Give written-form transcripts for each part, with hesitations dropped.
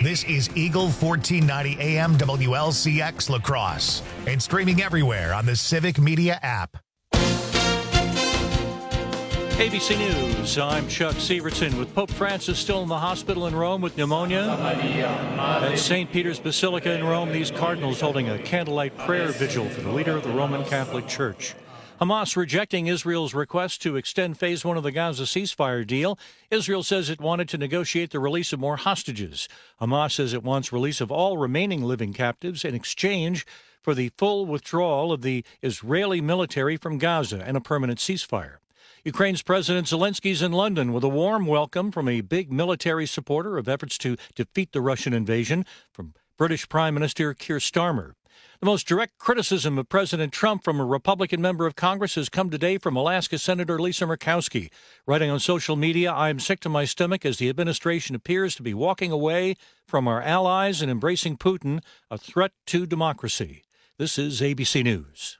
This is Eagle 1490 AM WLCX La Crosse and streaming everywhere on the Civic Media app. ABC News, I'm Chuck Severson. With Pope Francis still in the hospital in Rome with pneumonia, at St. Peter's Basilica in Rome, these cardinals holding a candlelight prayer vigil for the leader of the Roman Catholic Church. Hamas rejecting Israel's request to extend Phase 1 of the Gaza ceasefire deal. Israel says it wanted to negotiate the release of more hostages. Hamas says it wants release of all remaining living captives in exchange for the full withdrawal of the Israeli military from Gaza and a permanent ceasefire. Ukraine's President Zelensky's in London with a warm welcome from a big military supporter of efforts to defeat the Russian invasion from British Prime Minister Keir Starmer. The most direct criticism of President Trump from a Republican member of Congress has come today from Alaska Senator Lisa Murkowski. Writing on social media, "I am sick to my stomach as the administration appears to be walking away from our allies and embracing Putin, a threat to democracy." This is ABC News.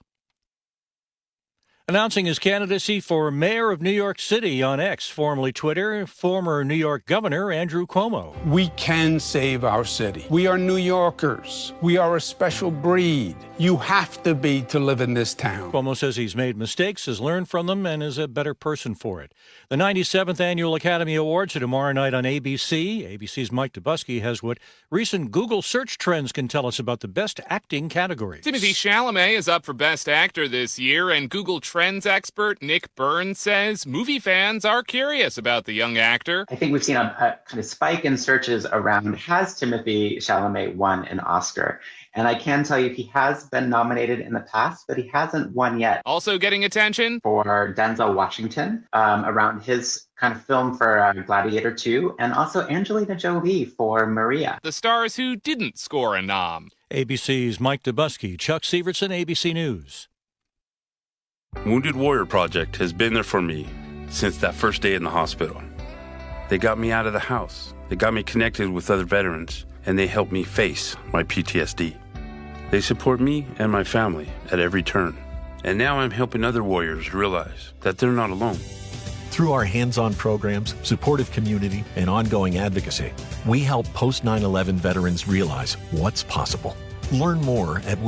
Announcing his candidacy for mayor of New York City on X, formerly Twitter, former New York Governor Andrew Cuomo. We can save our city. We are New Yorkers. We are a special breed. You have to be to live in this town. Cuomo says he's made mistakes, has learned from them, and is a better person for it. The 97th Annual Academy Awards are tomorrow night on ABC. ABC's Mike Dubusky has what recent Google search trends can tell us about the best acting categories. Timothée Chalamet is up for Best Actor this year, and Google Trends expert Nick Burns says movie fans are curious about the young actor. I think we've seen a kind of spike in searches around, has Timothée Chalamet won an Oscar? And I can tell you he has been nominated in the past, but he hasn't won yet. Also getting attention for Denzel Washington around his kind of film for Gladiator 2, and also Angelina Jolie for Maria. The stars who didn't score a nom. ABC's Mike Dubusky, Chuck Severson, ABC News. Wounded Warrior Project has been there for me since that first day in the hospital. They got me out of the house. They got me connected with other veterans, and they helped me face my PTSD. They support me and my family at every turn. And now I'm helping other warriors realize that they're not alone. Through our hands-on programs, supportive community, and ongoing advocacy, we help post-9/11 veterans realize what's possible. Learn more at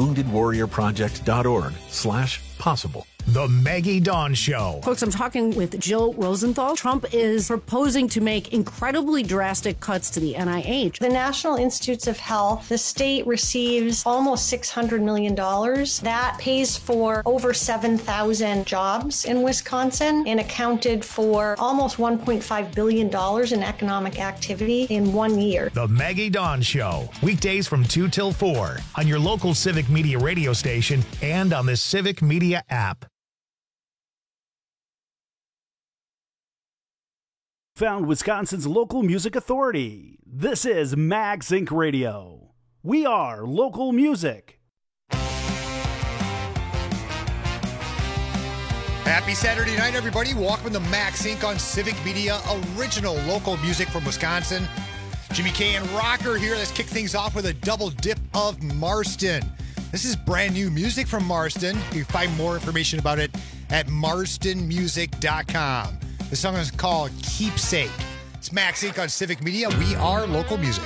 woundedwarriorproject.org/possible. The Maggie Dawn Show. Folks, I'm talking with Jill Rosenthal. Trump is proposing to make incredibly drastic cuts to the NIH. The National Institutes of Health, the state receives almost $600 million. That pays for over 7,000 jobs in Wisconsin and accounted for almost $1.5 billion in economic activity in 1 year. The Maggie Dawn Show. Weekdays from 2 till 4 on your local Civic Media radio station and on the Civic Media app. Found Wisconsin's local music authority. This is Mag Sync Radio. We are local music. Happy Saturday night, everybody. Welcome to Mag Sync on Civic Media, original local music from Wisconsin. Jimmy K and Rocker here. Let's kick things off with a double dip of Marston. This is brand new music from Marston. You can find more information about it at marstonmusic.com. The song is called Keepsake. It's Max Inc. on Civic Media. We are local music.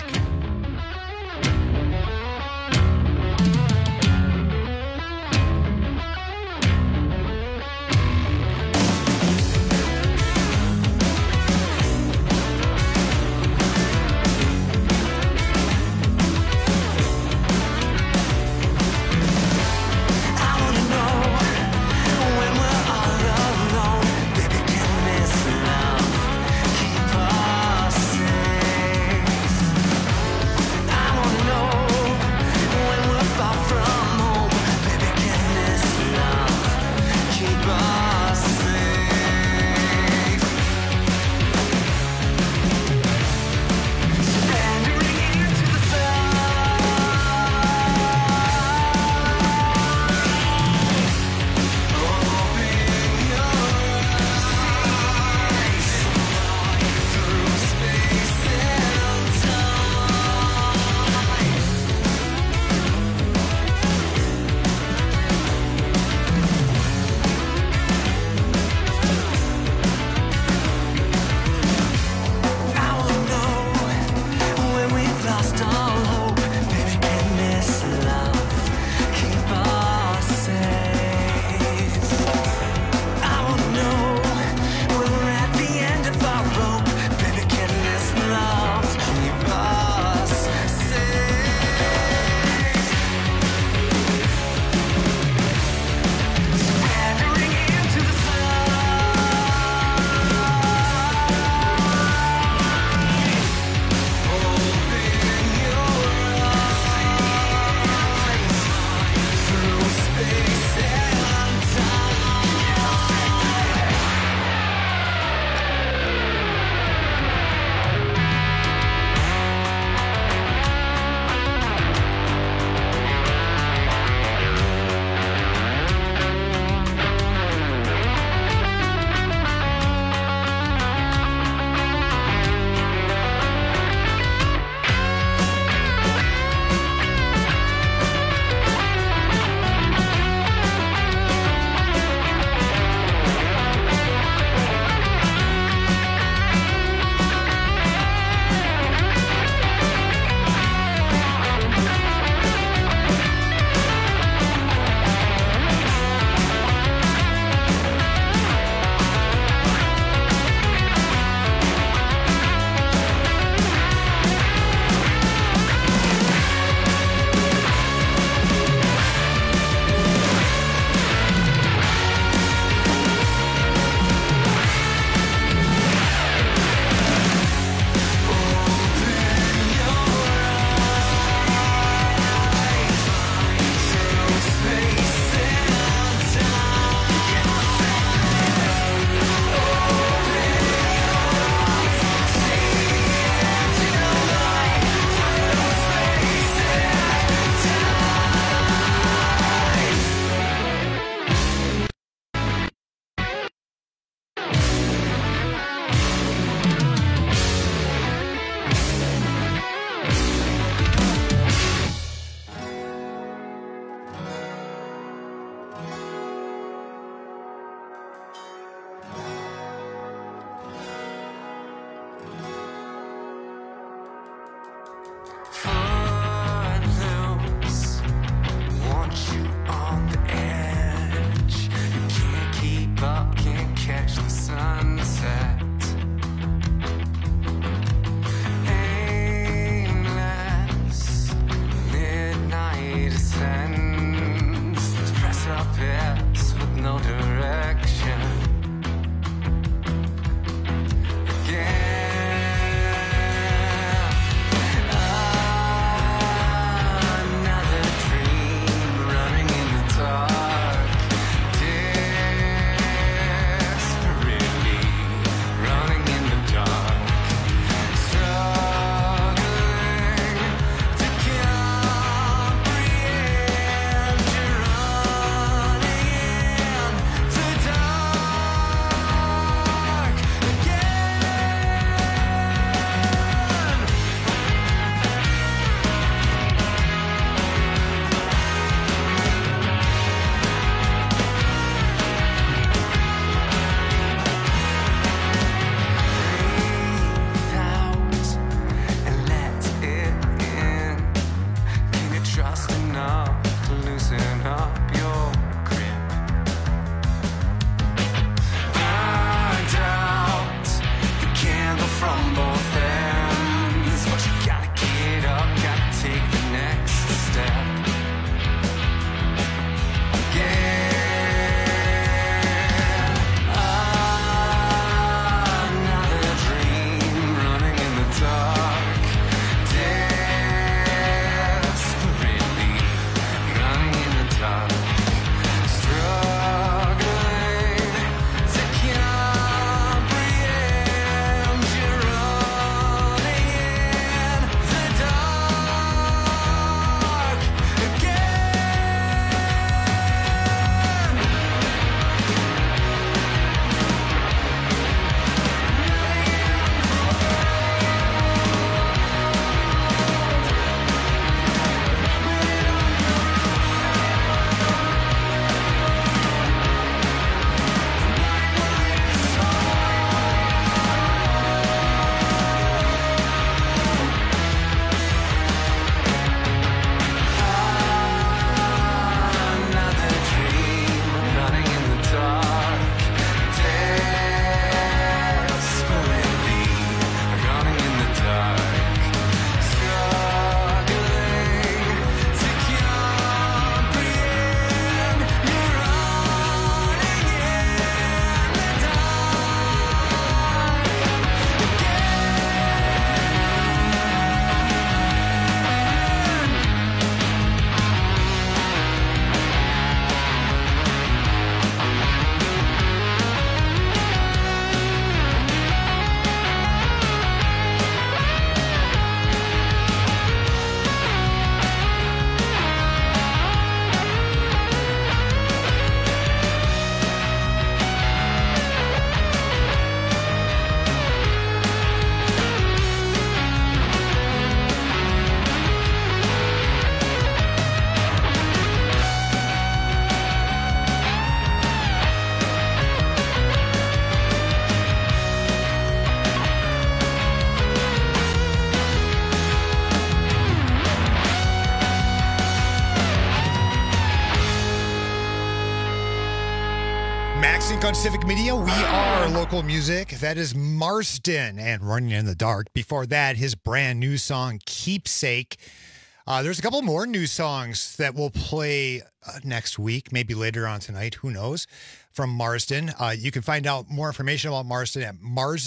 Max Inc. on Civic Media. We are local music. That is Marsden and Running in the Dark. Before that, his brand new song, Keepsake. There's a couple more new songs that we'll play next week, maybe later on tonight. Who knows? From Marsden. You can find out more information about Marsden at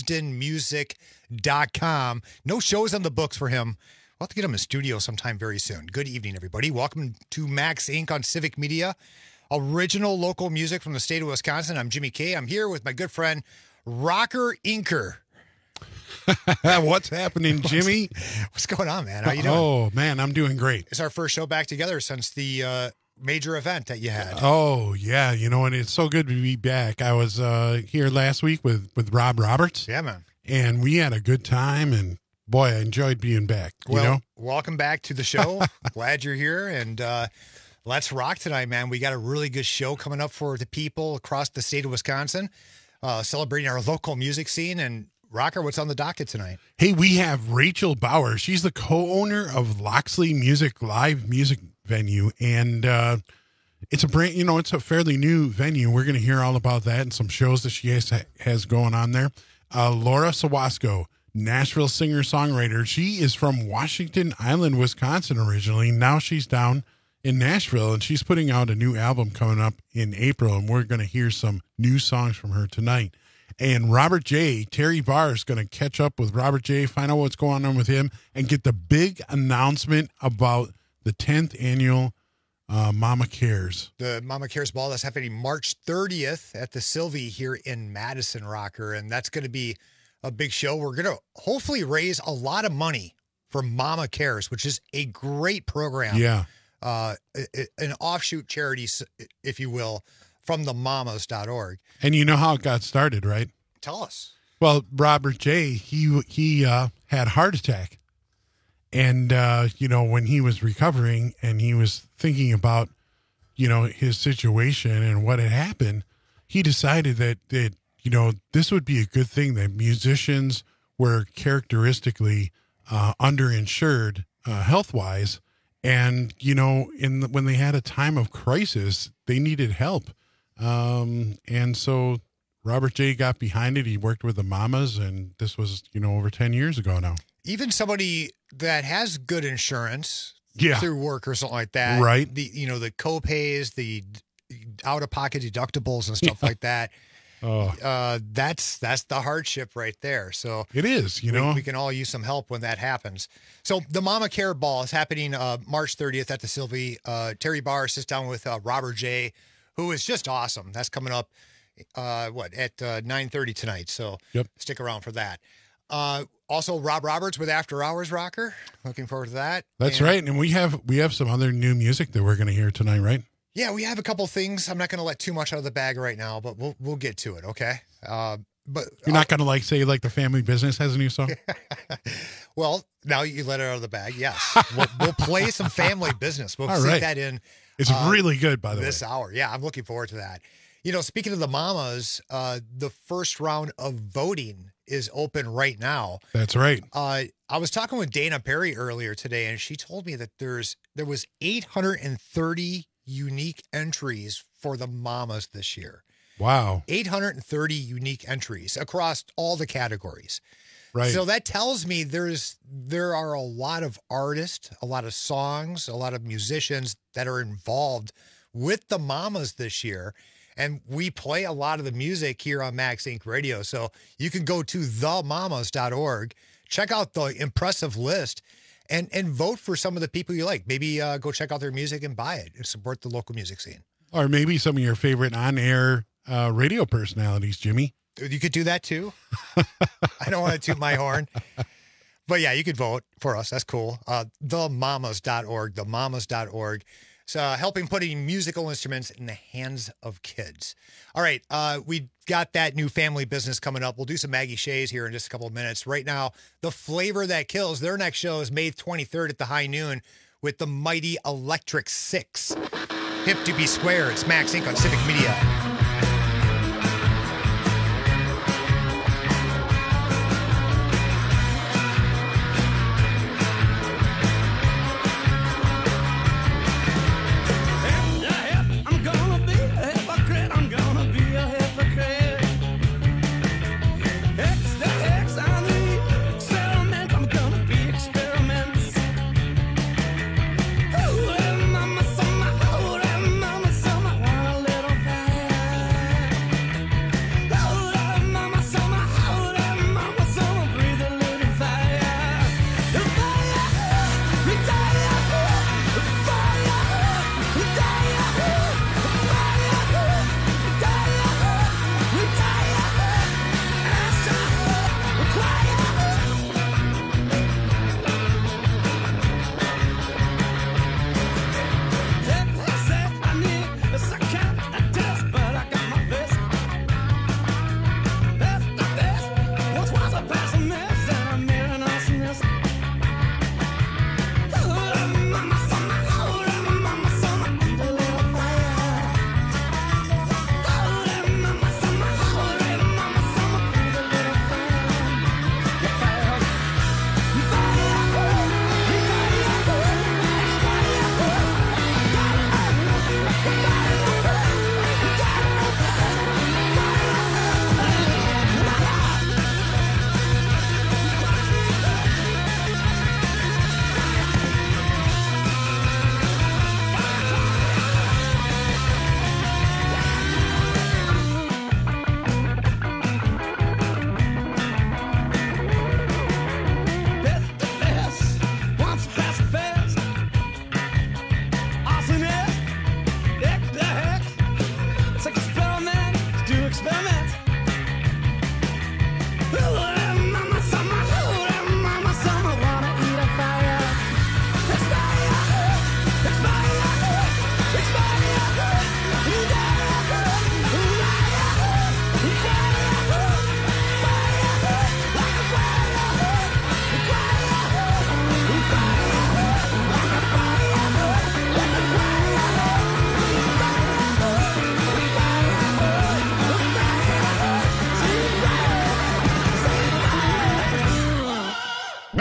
marsdenmusic.com. No shows on the books for him. We'll have to get him in studio sometime very soon. Good evening, everybody. Welcome to Max Inc. on Civic Media. Original local music from the state of Wisconsin. I'm Jimmy K. I'm here with my good friend, Rocker Inker. What's happening, Jimmy? What's going on, man? How you doing? Oh, man, I'm doing great. It's our first show back together since the major event that you had. Oh, yeah. You know, and it's so good to be back. I was here last week with Rob Roberts. Yeah, man. And we had a good time, and boy, I enjoyed being back. Well, you know? Welcome back to the show. Glad you're here, and let's rock tonight, man. We got a really good show coming up for the people across the state of Wisconsin, celebrating our local music scene. And Rocker, what's on the docket tonight? Hey, we have Rachel Bauer. She's the co-owner of Loxley Music Live Music Venue, and it's a brand, it's a fairly new venue. We're going to hear all about that and some shows that she has going on there. Laura Sawasco, Nashville singer-songwriter. She is from Washington Island, Wisconsin originally. Now she's down in Nashville, and she's putting out a new album coming up in April, and we're going to hear some new songs from her tonight. And Robert J., Terry Barr is going to catch up with Robert J., find out what's going on with him, and get the big announcement about the 10th annual Mama Cares. The Mama Cares Ball that's happening March 30th at the Sylvie here in Madison, Rocker, and that's going to be a big show. We're going to hopefully raise a lot of money for Mama Cares, which is a great program. Yeah. An offshoot charity, if you will, from the mamas.org. And you know how it got started, right? Tell us. Well, Robert J., he had a heart attack. And, when he was recovering and he was thinking about, his situation and what had happened, he decided that this would be a good thing that musicians were characteristically underinsured health-wise. And, when they had a time of crisis, they needed help. And so Robert J. got behind it. He worked with the Mamas, and this was, over 10 years ago now. Even somebody that has good insurance through work or something like that. Right. The co-pays, the out-of-pocket deductibles and stuff like that. That's the hardship right there. So it is, we can all use some help when that happens. So the Mama Care Ball is happening March 30th at the Sylvie. Terry Barr sits down with Robert J., who is just awesome. That's coming up at 9:30 tonight. So Stick around for that. Also Rob Roberts with After Hours Rocker. Looking forward to that. That's right. And we have some other new music that we're going to hear tonight, right? Yeah, we have a couple things. I'm not going to let too much out of the bag right now, but we'll get to it, okay? But you're not going to say the Family Business has a new song? Well, now you let it out of the bag. Yes, we'll play some Family Business. We'll stick that in. It's really good, by the way. This hour, yeah, I'm looking forward to that. Speaking of the Mamas, the first round of voting is open right now. That's right. I was talking with Dana Perry earlier today, and she told me that there was 830 unique entries for the Mamas this year. Wow. 830 unique entries across all the categories. Right. So that tells me there are a lot of artists, a lot of songs, a lot of musicians that are involved with the Mamas this year. And we play a lot of the music here on Max Inc. Radio. So you can go to themamas.org, check out the impressive list, and vote for some of the people you like. Maybe go check out their music and buy it and support the local music scene. Or maybe some of your favorite on-air radio personalities, Jimmy. You could do that too. I don't want to toot my horn. But yeah, you could vote for us. That's cool. Themamas.org, themamas.org. So helping putting musical instruments in the hands of kids. All right, we got that new Family Business coming up. We'll do some Maggie Shays here in just a couple of minutes. Right now, The Flavor That Kills, their next show is May 23rd at the High Noon with the mighty Electric Six. Hip to be square. It's Max Inc. on Civic Media. I'm gonna be a hypocrite. I'm gonna be a hypocrite.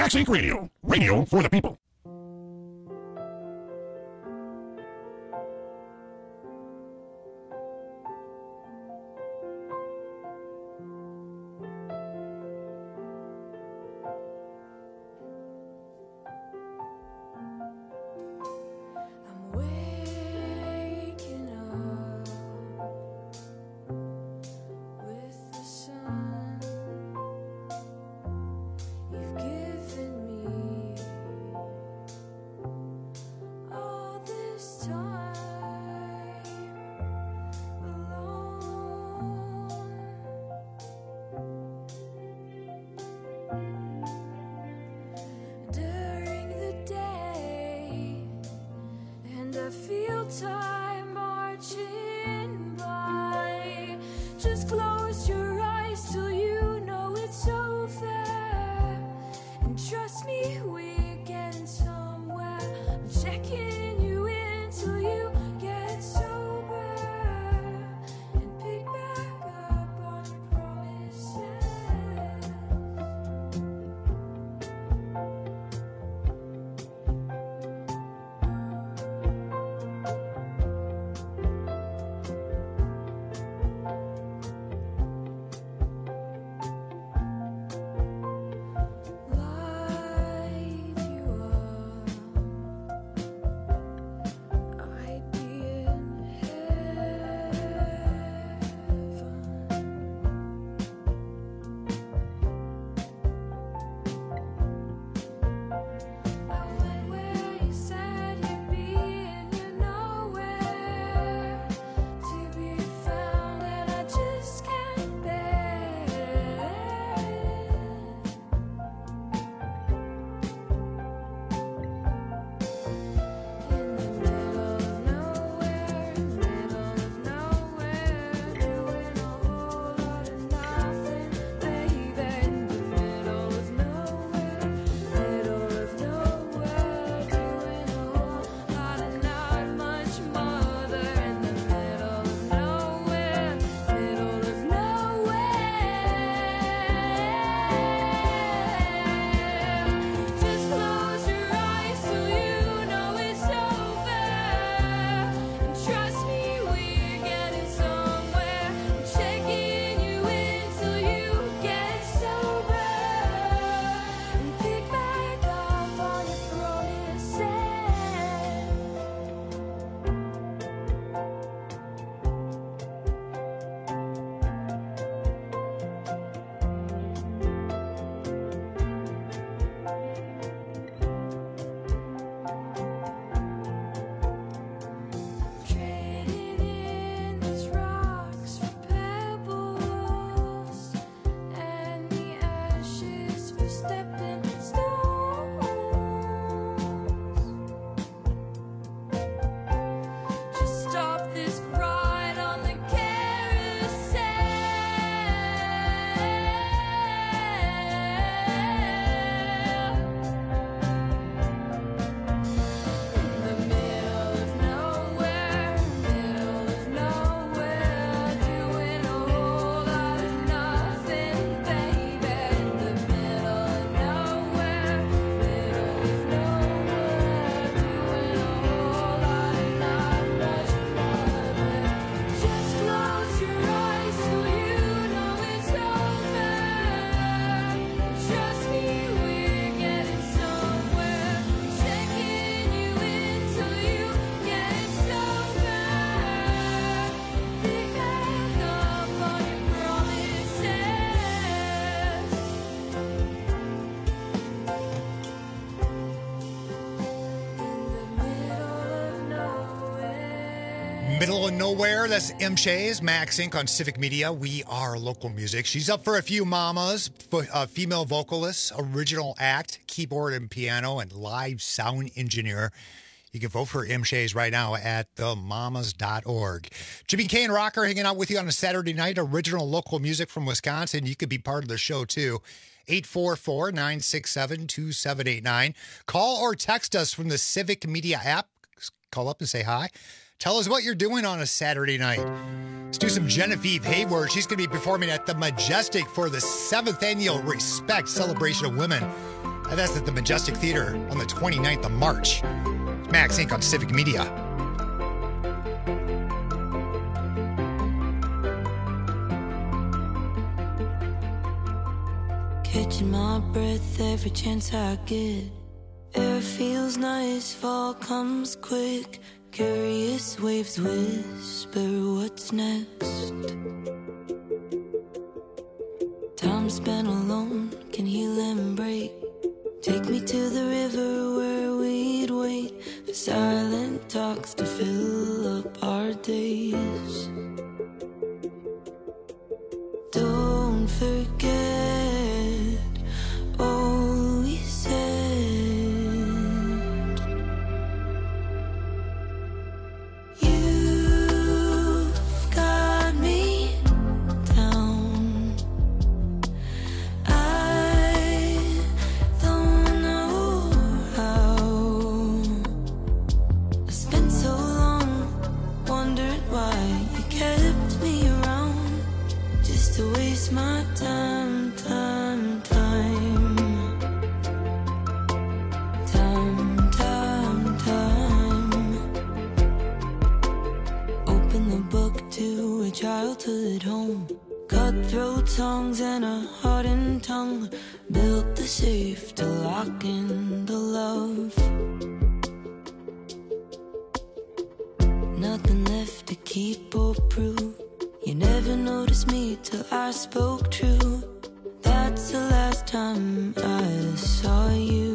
Max Inc. Radio. Radio for the people. Middle of Nowhere, that's M. Shays, Max Inc. on Civic Media. We are local music. She's up for a few mamas, female vocalist, original act, keyboard and piano, and live sound engineer. You can vote for M. Shays right now at themamas.org. Jimmy K and Rocker hanging out with you on a Saturday night. Original local music from Wisconsin. You could be part of the show, too. 844-967-2789. Call or text us from the Civic Media app. Call up and say hi. Tell us what you're doing on a Saturday night. Let's do some Genevieve Hayward. She's going to be performing at the Majestic for the 7th Annual Respect Celebration of Women. And that's at the Majestic Theater on the 29th of March. Max Inc. on Civic Media. Catching my breath every chance I get. Air feels nice, fall comes quick. Curious waves whisper what's next. Time spent alone can heal and break. Take me to the river where we'd wait for silent talks to fill up our days. Don't forget all we said. You've got me down. I don't know how. I spent so long wondering why you kept me around, just to waste my time. Open the book to a childhood home. Cutthroat songs and a hardened tongue. Built the safe to lock in the love. Nothing left to keep or prove. You never noticed me till I spoke true. That's the last time I saw you.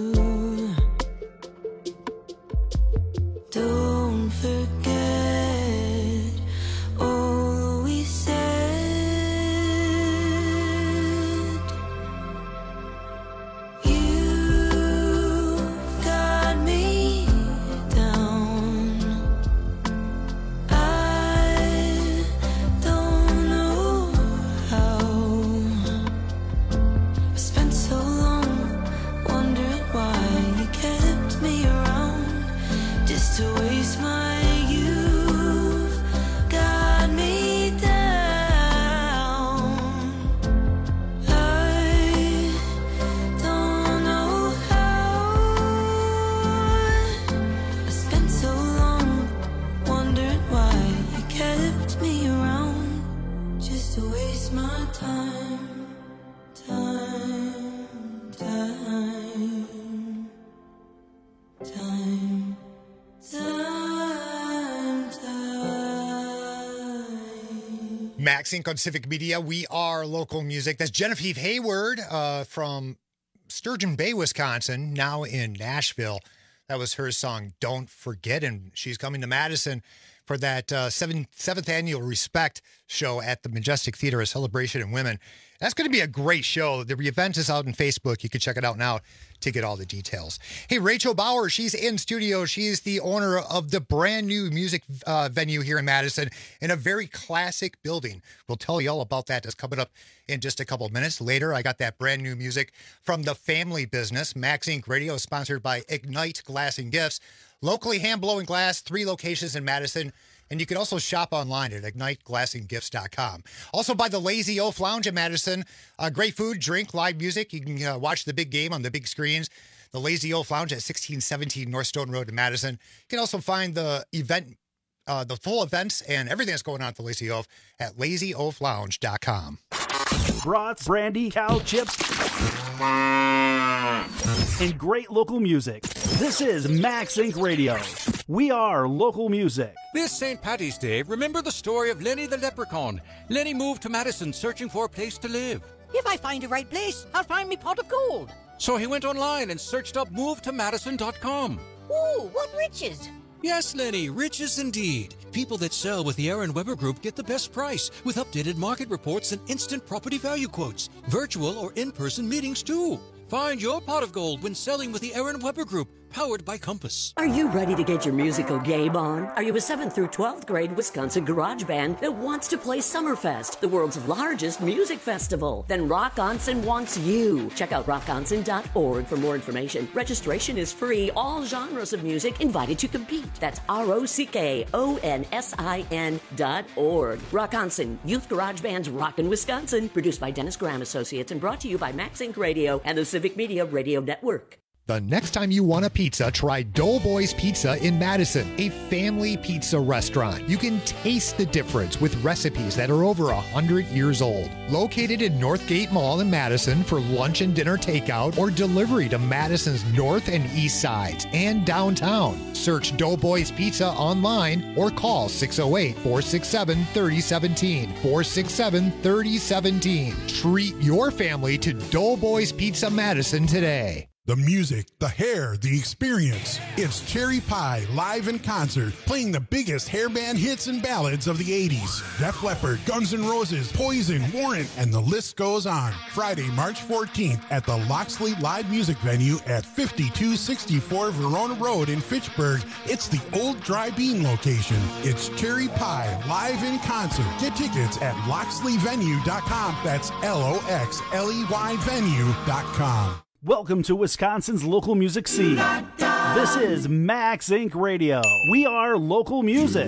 Don't forget all we said. You've got me down. I don't know how. I spent so long wondering why you kept me around, just to waste my youth. Got me down. I don't know how. I spent so long wondering why you kept me around, just to waste my time. Max Inc. on Civic Media. We are local music. That's Genevieve Hayward from Sturgeon Bay, Wisconsin, now in Nashville. That was her song, Don't Forget. And she's coming to Madison for that seventh annual Respect show at the Majestic Theater, a celebration of women. That's going to be a great show. The event is out on Facebook. You can check it out now to get all the details. Hey, Rachel Bauer, she's in studio. She's the owner of the brand new music venue here in Madison in a very classic building. We'll tell you all about that. That's coming up in just a couple of minutes. Later, I got that brand new music from the family business. Max Inc. Radio is sponsored by Ignite Glass and Gifts. Locally hand-blowing glass, 3 locations in Madison. And you can also shop online at IgniteGlassandGifts.com. Also by the Lazy Oaf Lounge in Madison. Great food, drink, live music. You can watch the big game on the big screens. The Lazy Oaf Lounge at 1617 North Stone Road in Madison. You can also find the event, the full events and everything that's going on at the Lazy Oaf at LazyOafLounge.com. Brats, brandy, cow chips, and great local music. This is Max Inc. Radio. We are local music. This St. Paddy's Day, remember the story of Lenny the Leprechaun. Lenny moved to Madison searching for a place to live. If I find the right place, I'll find me pot of gold. So he went online and searched up movetomadison.com. Ooh, what riches! Yes, Lenny, riches indeed. People that sell with the Aaron Weber Group get the best price with updated market reports and instant property value quotes. Virtual or in-person meetings, too. Find your pot of gold when selling with the Aaron Weber Group. powered by Compass. Are you ready to get your musical game on? Are you a 7th through 12th grade Wisconsin garage band that wants to play Summerfest, the world's largest music festival? Then Rockonson wants you. Check out rockonson.org for more information. Registration is free. All genres of music invited to compete. That's ROCKONSIN.org. Rockonson, Youth Garage Band's Rockin' Wisconsin. Produced by Dennis Graham Associates and brought to you by Max Inc. Radio and the Civic Media Radio Network. The next time you want a pizza, try Doughboys Pizza in Madison, a family pizza restaurant. You can taste the difference with recipes that are over 100 years old. Located in Northgate Mall in Madison for lunch and dinner takeout or delivery to Madison's north and east sides and downtown. Search Doughboys Pizza online or call 608-467-3017. 467-3017. Treat your family to Doughboys Pizza Madison today. The music, the hair, the experience. It's Cherry Pie live in concert, playing the biggest hair band hits and ballads of the 80s. Def Leppard, Guns N' Roses, Poison, Warrant, and the list goes on. Friday, March 14th at the Loxley Live Music Venue at 5264 Verona Road in Fitchburg. It's the old Dry Bean location. It's Cherry Pie live in concert. Get tickets at loxleyvenue.com. That's LOXLEY venue.com. Welcome to Wisconsin's local music scene. This is Max Inc. Radio. We are local music.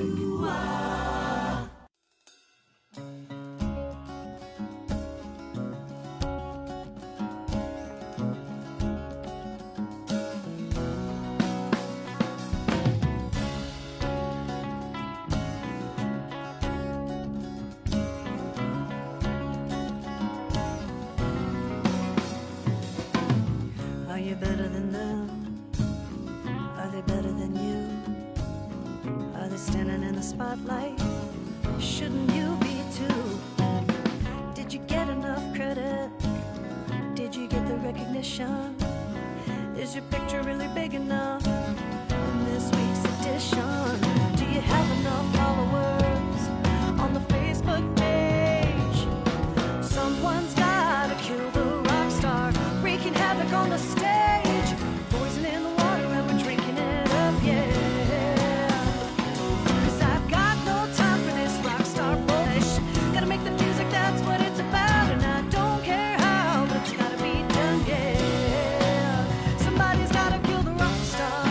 Better than them? Are they better than you? Are they standing in the spotlight? Shouldn't you be too? Did you get enough credit? Did you get the recognition? Is your picture really big enough in this week's edition? Do you have enough followers on the Facebook page? Someone's gotta kill the rock star, wreaking havoc on the stage. Poison in the water and we're drinking it up, yeah. 'Cause I've got no time for this rock star bullshit. Gotta make the music, that's what it's about. And I don't care how, but it's gotta be done, yeah. Somebody's gotta kill the rock star.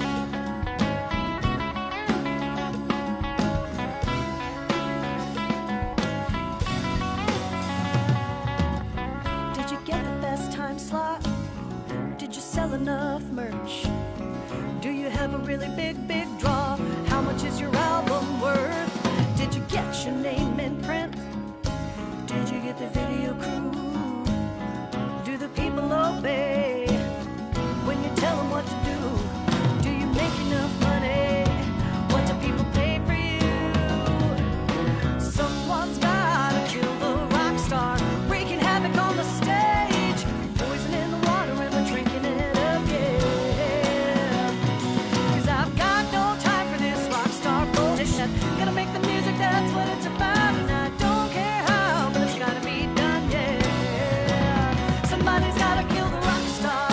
Did you get the best time slot? Did you sell enough merch? Do you have a really big, big draw? How much is your album worth? Did you get your name in print? Did you get the video crew? Do the people obey when you tell them what to do? Do you make enough money? What do people pay for you? Someone's gotta kill the rock star, wreaking havoc on the stage. Poison in the water and we're drinking it up, yeah. 'Cause I've got no time for this rock star bullshit. Gotta make the music, that's what it's about. And I don't care how, but it's gotta be done, yeah. Somebody's gotta kill the rock star.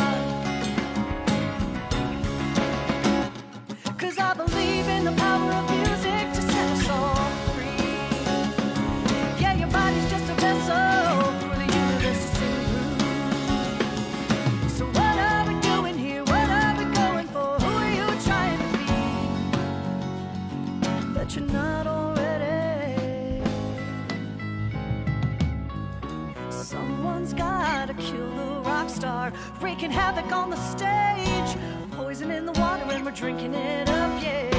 'Cause I believe in the power of music to set us all free. Yeah, your body's just a vessel for the universe to sing through. So what are we doing here? What are we going for? Who are you trying to be that you're not already? Someone's gotta kill the rock star, wreaking havoc on the stage. Poison in the water and we're drinking it up, yeah.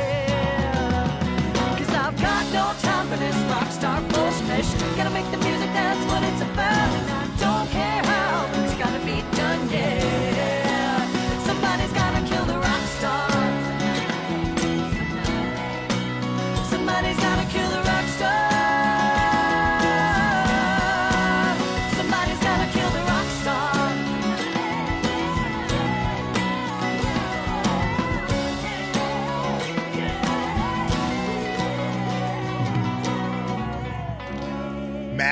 'Cause I've got no time for this rock star bullshit. Gotta make the music, that's what it's about. And I don't care how, but it's gotta be done, yeah. Somebody's gotta kill the rock star. Somebody's gotta kill the rock star. Somebody's gotta kill the rock star.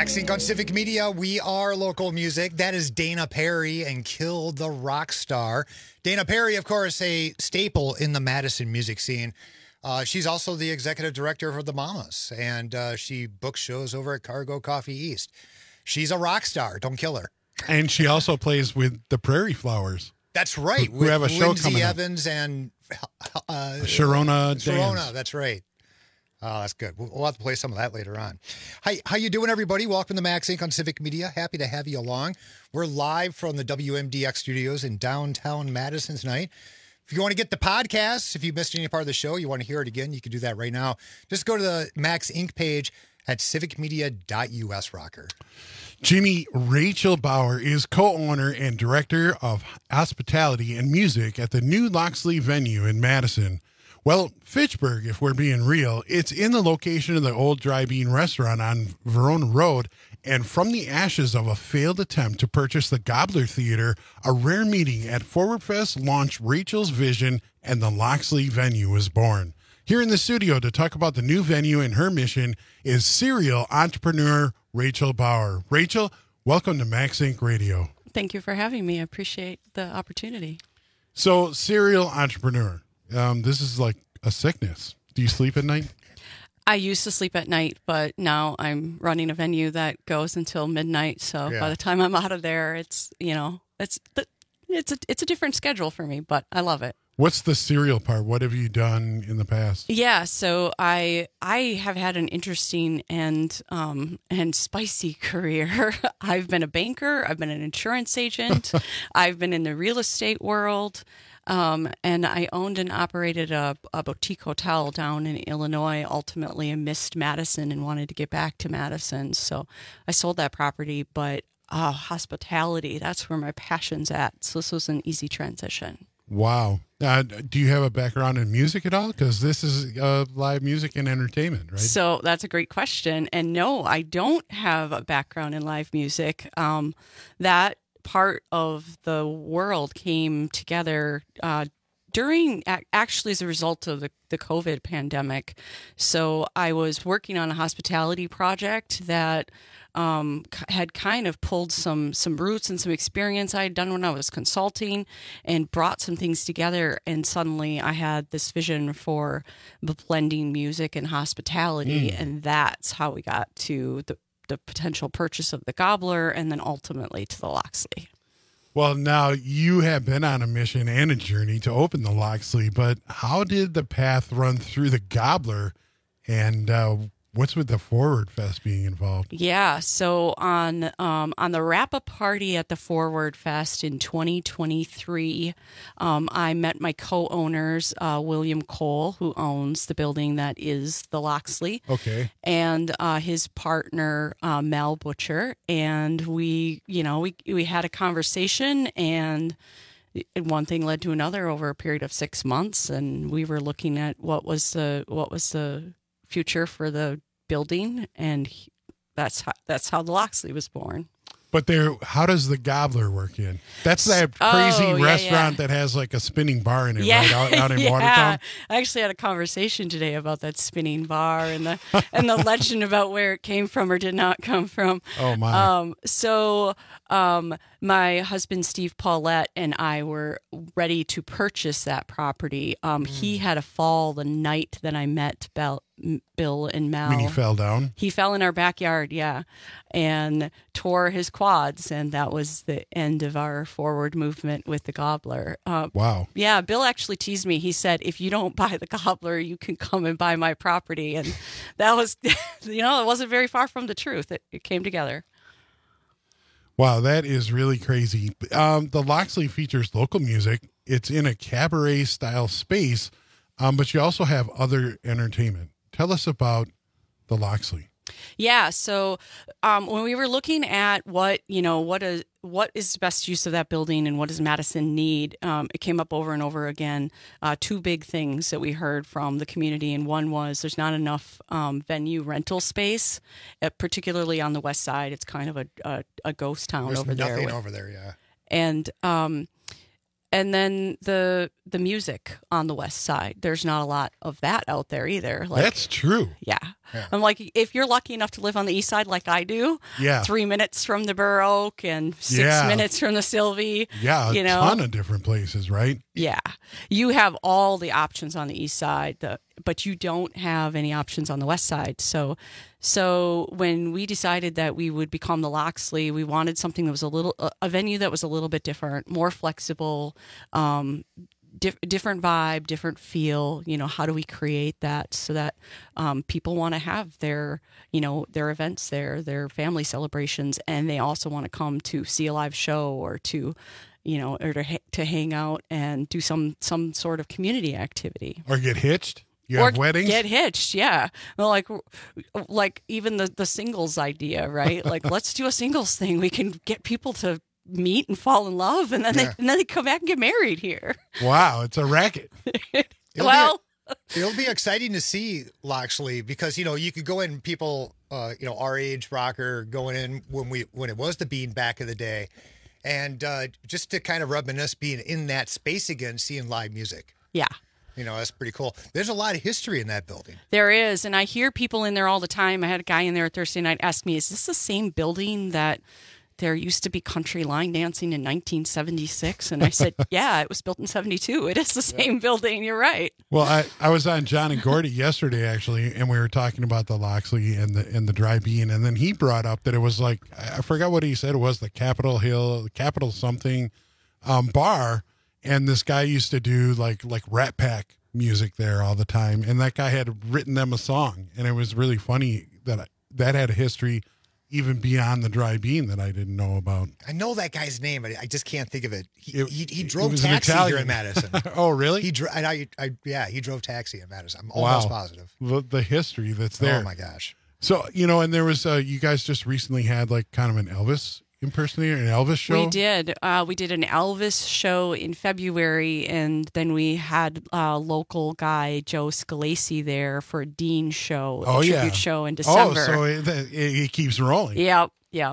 MaxInc on Civic Media. We are local music. That is Dana Perry and Kill the Rock Star. Dana Perry, of course, a staple in the Madison music scene. She's also the executive director for the Mamas, and she books shows over at Cargo Coffee East. She's a rock star. Don't kill her. And she also plays with the Prairie Flowers. That's right. Who have a show Lindsay coming up. Evans and Sharona Sharona, Dance. that's right. Oh, that's good. We'll have to play some of that later on. Hi, how you doing, everybody? Welcome to Max Inc. on Civic Media. Happy to have you along. We're live from the WMDX studios in downtown Madison tonight. If you want to get the podcast, if you missed any part of the show, you want to hear it again, you can do that right now. Just go to the Max Inc. page at civicmedia.us, Rocker. Jimmy, Rachel Bauer is co-owner and director of hospitality and music at the new Loxley venue in Madison. Well, Fitchburg, if we're being real, it's in the location of the old Dry Bean restaurant on Verona Road, and from the ashes of a failed attempt to purchase the Gobbler Theater, a rare meeting at Forward Fest launched Rachel's vision, and the Loxley venue was born. Here in the studio to talk about the new venue and her mission is serial entrepreneur Rachel Bauer. Rachel, welcome to Max Inc. Radio. Thank you for having me. I appreciate the opportunity. So, serial entrepreneur. This is like a sickness. Do you sleep at night? I used to sleep at night, but now I'm running a venue that goes until midnight. So by the time I'm out of there, it's a different schedule for me, but I love it. What's the serial part? What have you done in the past? Yeah, so I have had an interesting and spicy career. I've been a banker. I've been an insurance agent. I've been in the real estate world. And I owned and operated a boutique hotel down in Illinois. Ultimately, I missed Madison and wanted to get back to Madison. So I sold that property, but hospitality, that's where my passion's at. So this was an easy transition. Wow. Do you have a background in music at all? Because this is live music and entertainment, right? So that's a great question. And no, I don't have a background in live music. That part of the world came together actually as a result of the COVID pandemic. So I was working on a hospitality project that had kind of pulled some roots and some experience I had done when I was consulting and brought some things together. And suddenly I had this vision for blending music and hospitality. And that's how we got to the potential purchase of the Gobbler and then ultimately to the Loxley. Well, now you have been on a mission and a journey to open the Loxley, but how did the path run through the Gobbler, and what's with the Forward Fest being involved? Yeah, so on the wrap-up party at the Forward Fest in 2023, I met my co-owners, William Cole, who owns the building that is the Loxley, and his partner, Mel Butcher, and we had a conversation, and one thing led to another over a period of 6 months, and we were looking at what was the future for the building, and that's how the Loxley was born. But how does the Gobbler work in? That's that crazy restaurant that has like a spinning bar in it, right? Out in Watertown. I actually had a conversation today about that spinning bar and the legend about where it came from or did not come from. Oh my! My husband Steve Paulette and I were ready to purchase that property. He had a fall the night that I met Bill and Mel. I mean, he fell down? He fell in our backyard, and tore his quads, and that was the end of our forward movement with the Gobbler. Wow. Yeah, Bill actually teased me. He said, if you don't buy the Gobbler, you can come and buy my property. And that was, it wasn't very far from the truth. It came together. Wow, that is really crazy. The Loxley features local music. It's in a cabaret-style space, but you also have other entertainment. Tell us about the Loxley. Yeah, so when we were looking at what is the best use of that building and what does Madison need, it came up over and over again. Two big things that we heard from the community, and one was there's not enough venue rental space, particularly on the west side. It's kind of a ghost town over there. There's nothing over there, yeah. And then the music on the west side, there's not a lot of that out there either. That's true. Yeah. Yeah. I'm like, if you're lucky enough to live on the east side like I do, 3 minutes from the Burr Oak and 6 minutes from the Sylvie. Yeah, a ton of different places, right? Yeah. You have all the options on the east side, but you don't have any options on the west side. So when we decided that we would become the Loxley, we wanted something that was a venue that was a little bit different, more flexible, different vibe, different feel. How do we create that so that people want to have their events there, their family celebrations, and they also want to come to see a live show or to to hang out and do some sort of community activity. Or get hitched? You have weddings? Get hitched, yeah. Well, like even the singles idea, right? Like, let's do a singles thing. We can get people to meet and fall in love, and then they come back and get married here. Wow, it's a racket. It'll be exciting to see, Loxley, because you could go in, people our age, rocker, going in when it was the Bean back in the day, and just to kind of reminisce being in that space again, seeing live music. Yeah. That's pretty cool. There's a lot of history in that building. There is, and I hear people in there all the time. I had a guy in there Thursday night ask me, is this the same building that there used to be country line dancing in 1976? And I said, yeah, it was built in 72. It is the same building. You're right. Well, I was on John and Gordy yesterday, actually, and we were talking about the Loxley and the Dry Bean, and then he brought up that it was like, I forgot what he said it was, the Capitol Hill, Capitol something bar, and this guy used to do like Rat Pack music there all the time, and that guy had written them a song, and it was really funny that had a history even beyond the Dry Bean that I didn't know about. I know that guy's name, but I just can't think of it. He drove taxi here in Madison. Oh, really? He drove taxi in Madison. I'm almost positive. The history that's there. Oh my gosh. So, and there was, you guys just recently had like kind of an Elvis impersonator, an Elvis show? We did. We did an Elvis show in February, and then we had local guy Joe Scalesi there for a Dean show, a tribute show in December. Oh, so it keeps rolling. Yep.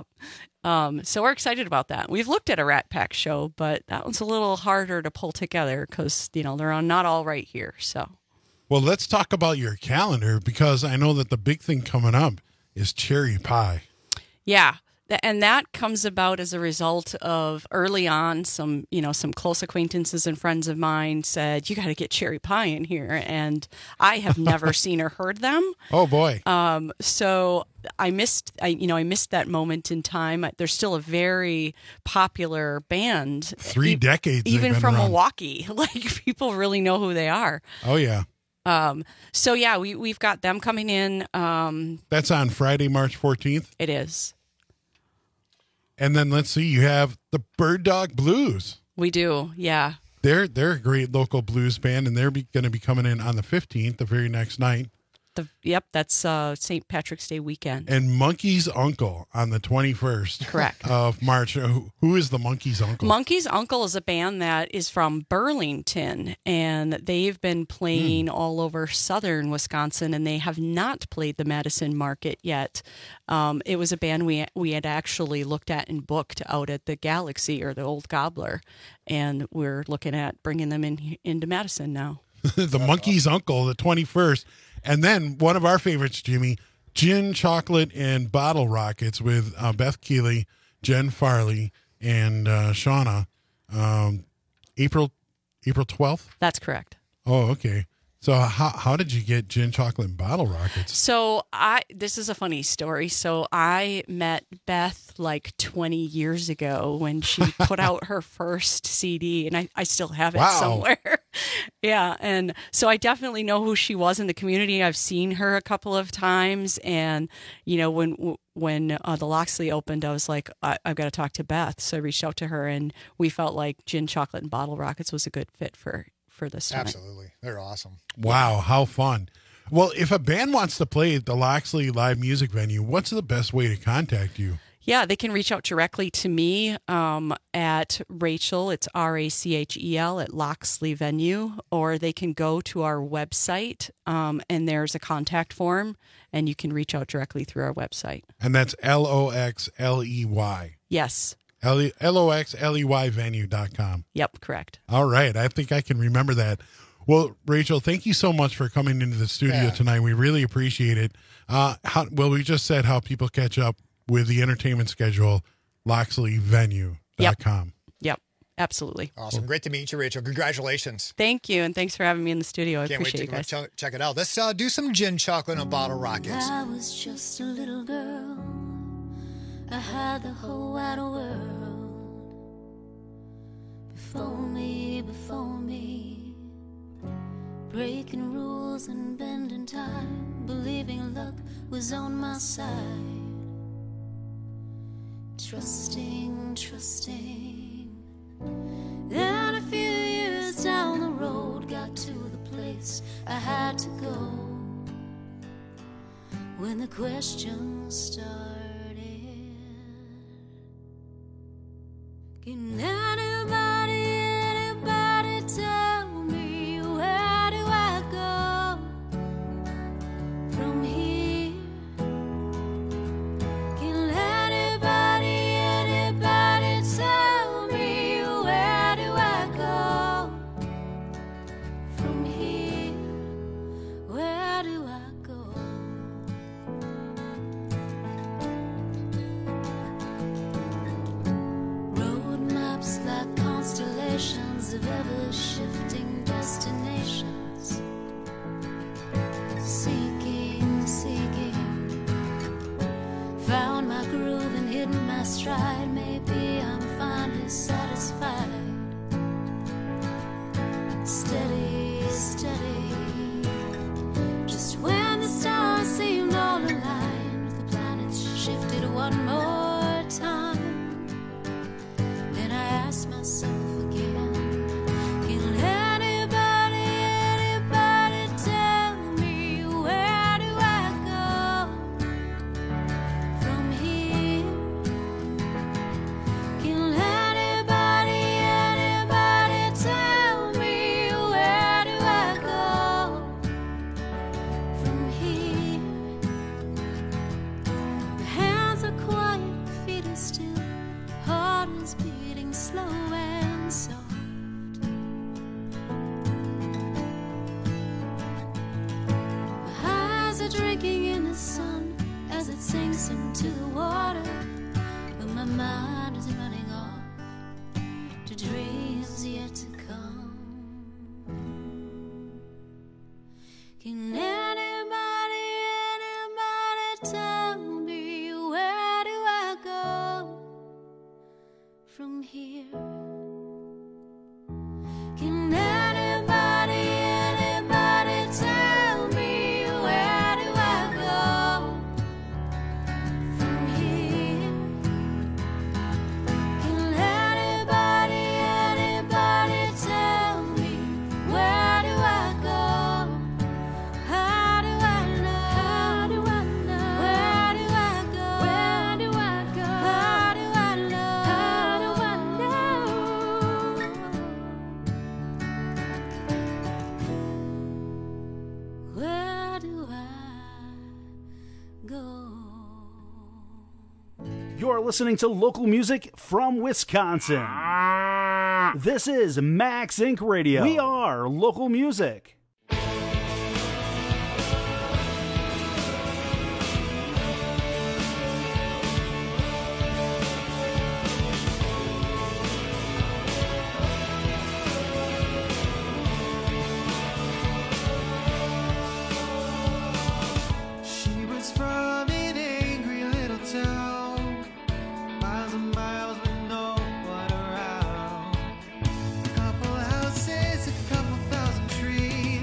So we're excited about that. We've looked at a Rat Pack show, but that one's a little harder to pull together because, they're not all right here. So, well, let's talk about your calendar, because I know that the big thing coming up is Cherry Pie. Yeah. And that comes about as a result of early on, some close acquaintances and friends of mine said, you got to get Cherry Pie in here. And I have never seen or heard them. Oh, boy. So I missed that moment in time. They're still a very popular band. 3 decades. Even from around. Milwaukee. Like, people really know who they are. Oh, yeah. So, yeah, we've got them coming in. That's on Friday, March 14th? It is. And then let's see, you have the Bird Dog Blues. We do, yeah. They're a great local blues band, and they're going to be coming in on the 15th, the very next night. That's St. Patrick's Day weekend. And Monkey's Uncle on the 21st. Correct. Of March. Who is the Monkey's Uncle? Monkey's Uncle is a band that is from Burlington, and they've been playing all over southern Wisconsin, and they have not played the Madison market yet. It was a band we had actually looked at and booked out at the Galaxy or the Old Gobbler, and we're looking at bringing them into Madison now. The Monkey's Uncle, the 21st. And then one of our favorites, Jimmy, Gin, Chocolate, and Bottle Rockets with Beth Keeley, Jen Farley, and Shauna. April 12th? That's correct. Oh, okay. So how did you get Gin, Chocolate, and Bottle Rockets? So this is a funny story. So I met Beth like 20 years ago when she put out her first CD, and I still have it somewhere. Yeah, and so I definitely know who she was in the community. I've seen her a couple of times, and when the Loxley opened, I was like, I've got to talk to Beth. So I reached out to her, and we felt like Gin, Chocolate, and Bottle Rockets was a good fit for this time. Absolutely. They're awesome. Wow, how fun. Well, if a band wants to play at the Loxley Live Music Venue, what's the best way to contact you? Yeah, they can reach out directly to me at Rachel, it's RACHEL at Loxley Venue, or they can go to our website and there's a contact form, and you can reach out directly through our website. And that's LOXLEY. Yes. LOXLEY venue.com. Yep, correct. All right. I think I can remember that. Well, Rachel, thank you so much for coming into the studio tonight. We really appreciate it. We just said how people catch up with the entertainment schedule, LoxleyVenue.com. Yep, absolutely. Awesome. Great to meet you, Rachel. Congratulations. Thank you, and thanks for having me in the studio. I Can't wait appreciate to you guys. check it out. Let's do some gin, chocolate, and a bottle rockets. I was just a little girl. I had the whole wide world before me, breaking rules and bending time, believing luck was on my side, trusting. Then a few years down the road, got to the place I had to go. When the questions started, can anybody tell me, where do I go from here? Can anybody tell me, where do I go from here? Where do I go? Like constellations of ever-shifting destinations, seeking, found my groove and hidden my stride. Maybe I'm finally satisfied. Steady, just when the stars seemed all aligned, the planets shifted one more time. Ask myself again, can anybody tell me, where do I go from here? Can anybody tell me, where do I go from here? The hands are quiet, the feet are still, heart is beating slow and soft. My eyes are drinking in the sun as it sinks into the water, but my mind is running off to dreams yet to come. Can anybody tell me, where do I go from here? Can anybody tell me, where do I go from here? Can anybody tell me, where do I go? How do I know? Where do I go? Where do I go? How do I know? Where do I go? You're listening to local music from Wisconsin. This is Max Inc. Radio. We are local music. She was from an angry little town, miles and miles with no one around. A couple houses, a couple thousand trees.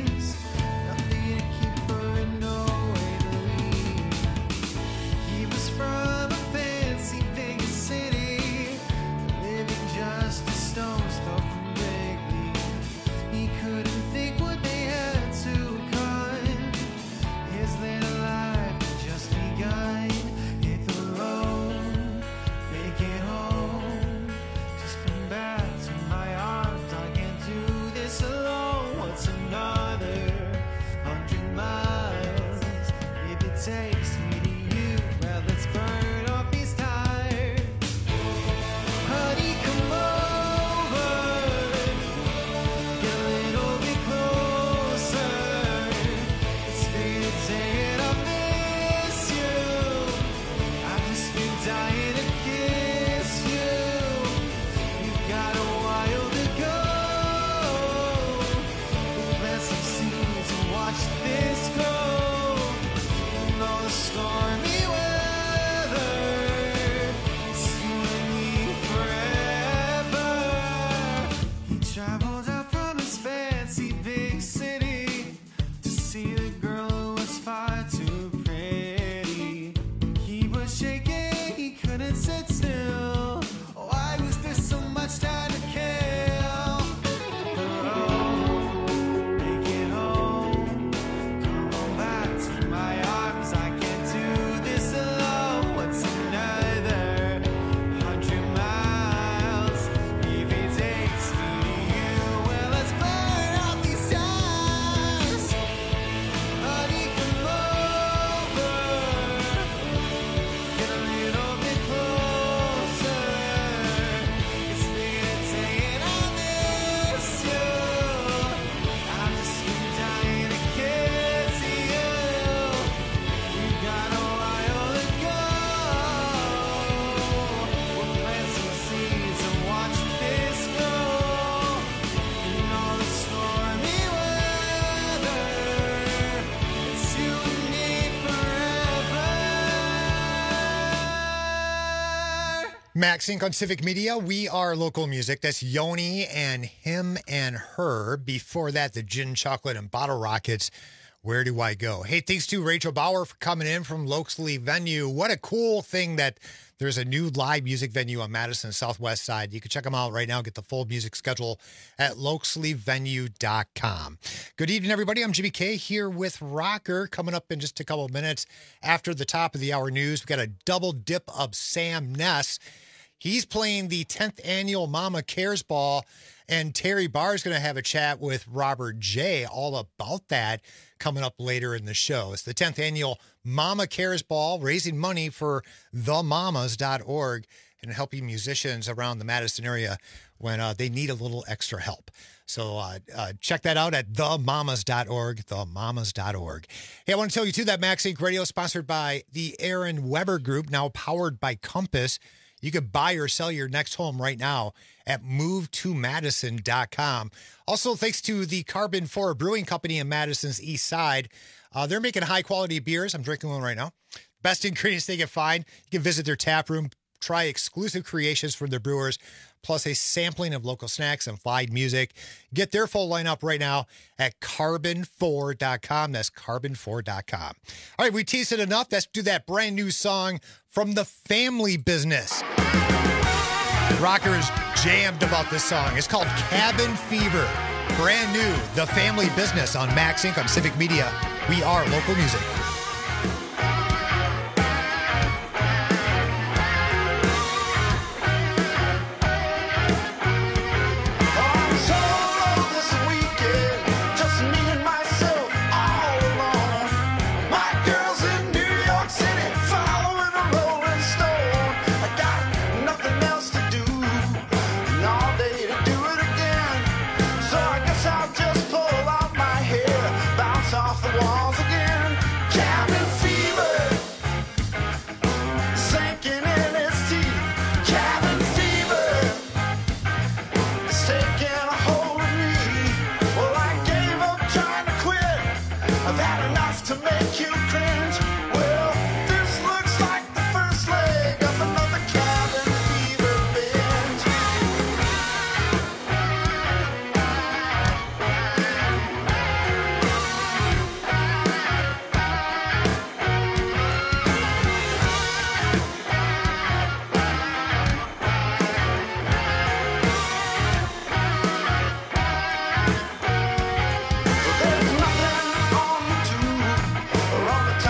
Max Inc. on Civic Media. We are local music. That's Yoni and Him and Her. Before that, the Gin Chocolate and Bottle Rockets. Where do I go? Hey, thanks to Rachel Bauer for coming in from Loxley Venue. What a cool thing that there's a new live music venue on Madison Southwest side. You can check them out right now. Get the full music schedule at loxleyvenue.com. Good evening, everybody. I'm Jimmy K here with Rocker. Coming up in just a couple of minutes after the top of the hour news, we got a double dip of Sam Ness. He's playing the 10th annual Mama Cares Ball, and Terry Barr is going to have a chat with Robert J. all about that coming up later in the show. It's the 10th annual Mama Cares Ball, raising money for themamas.org and helping musicians around the Madison area when they need a little extra help. So check that out at themamas.org, themamas.org. Hey, I want to tell you, too, that Max Inc. Radio is sponsored by the Aaron Weber Group, now powered by Compass. You can buy or sell your next home right now at movetomadison.com. Also, thanks to the Carbon 4 Brewing Company in Madison's East Side. They're making high-quality beers. I'm drinking one right now. Best ingredients they can find. You can visit their tap room, try exclusive creations from their brewers, plus a sampling of local snacks and live music. Get their full lineup right now at carbon4.com. That's carbon4.com. All right, we teased it enough. Let's do that brand new song from The Family Business. Rockers jammed about this song. It's called Cabin Fever. Brand new, The Family Business on Max Inc. on Civic Media. We are local music. Off the walls again, cabin fever. There's nothing on the tube or on the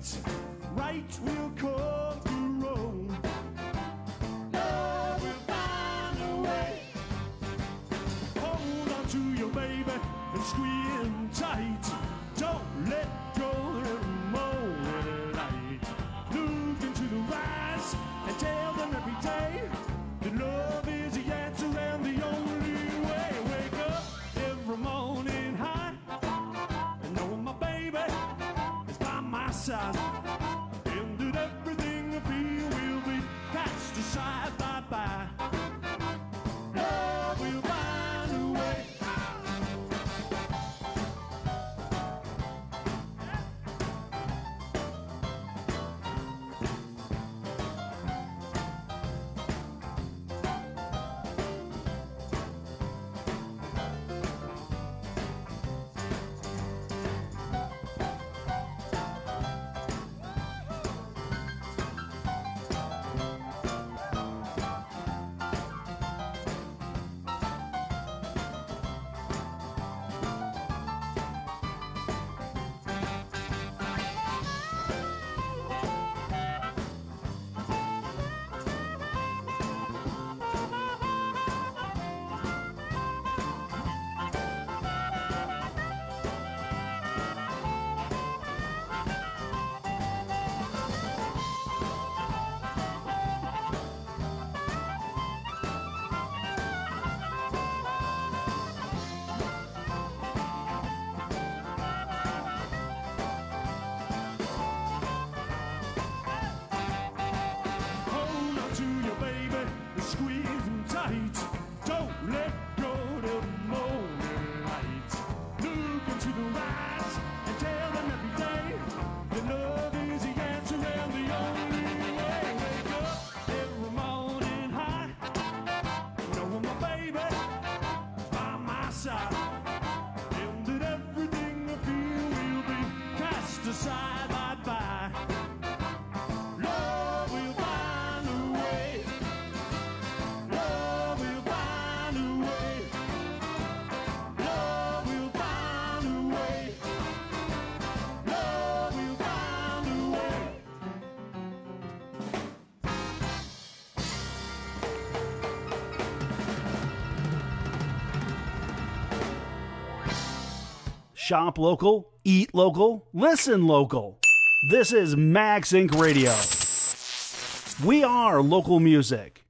tight. Right will come through wrong. Love will find a way. Hold on to your baby and squeeze him tight. Don't let go of the morning light. Look into the eyes and tell them every day that love is the answer and the only way. Wake up every morning high and know my baby is by my side. And that everything I feel will be cast aside. Bye-bye. Love will find a way. Hold on to your baby and squeeze him tight. Don't let go till the morning light. Look into the eyes and tell them every day that love is the answer and the only way. Wake up every morning high. Know my baby is by my side. And that everything I feel will be cast aside. Bye-bye. Love will find a way. Love will find a way. Love will find a way. Love will find a way. Shop local, eat local, listen local. This is Max Inc. Radio. We are local music.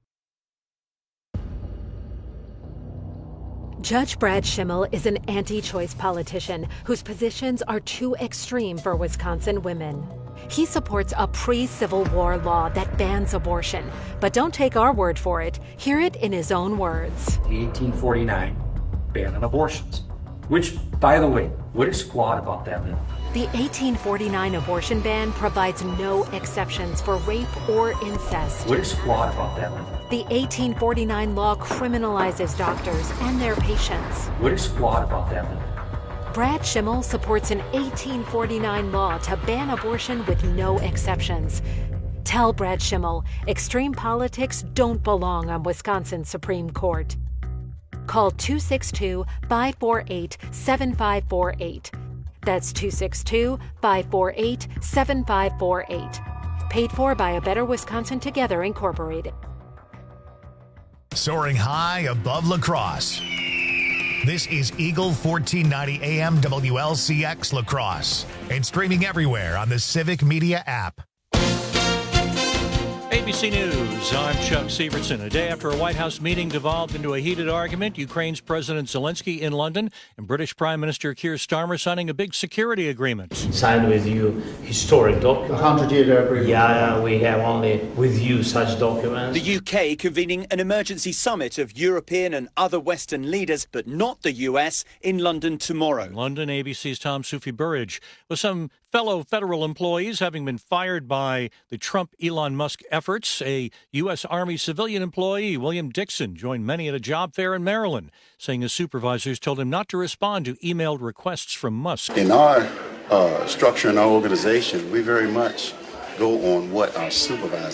Judge Brad Schimmel is an anti-choice politician whose positions are too extreme for Wisconsin women. He supports a pre-Civil War law that bans abortion, but don't take our word for it. Hear it in his own words. The 1849 ban on abortions, which, by the way, what is squat about that? The 1849 abortion ban provides no exceptions for rape or incest. What is squat about that? The 1849 law criminalizes doctors and their patients. What is squat about that? Brad Schimmel supports an 1849 law to ban abortion with no exceptions. Tell Brad Schimmel extreme politics don't belong on Wisconsin's Supreme Court. Call 262-548-7548. That's 262-548-7548. Paid for by A Better Wisconsin Together, Incorporated. Soaring high above La Crosse. This is Eagle 1490 AM WLCX La Crosse and streaming everywhere on the Civic Media app. ABC News, I'm Chuck Severson. A day after a White House meeting devolved into a heated argument, Ukraine's President Zelensky in London and British Prime Minister Keir Starmer signing a big security agreement. Signed with you historic document. 100-year agreement. Yeah, we have only with you such documents. The UK convening an emergency summit of European and other Western leaders, but not the US, in London tomorrow. London, ABC's Tom Sufi Burridge, with some fellow federal employees having been fired by the Trump-Elon Musk efforts. A U.S. Army civilian employee, William Dixon, joined many at a job fair in Maryland, saying his supervisors told him not to respond to emailed requests from Musk. In our structure in our organization, we very much go on what our supervisors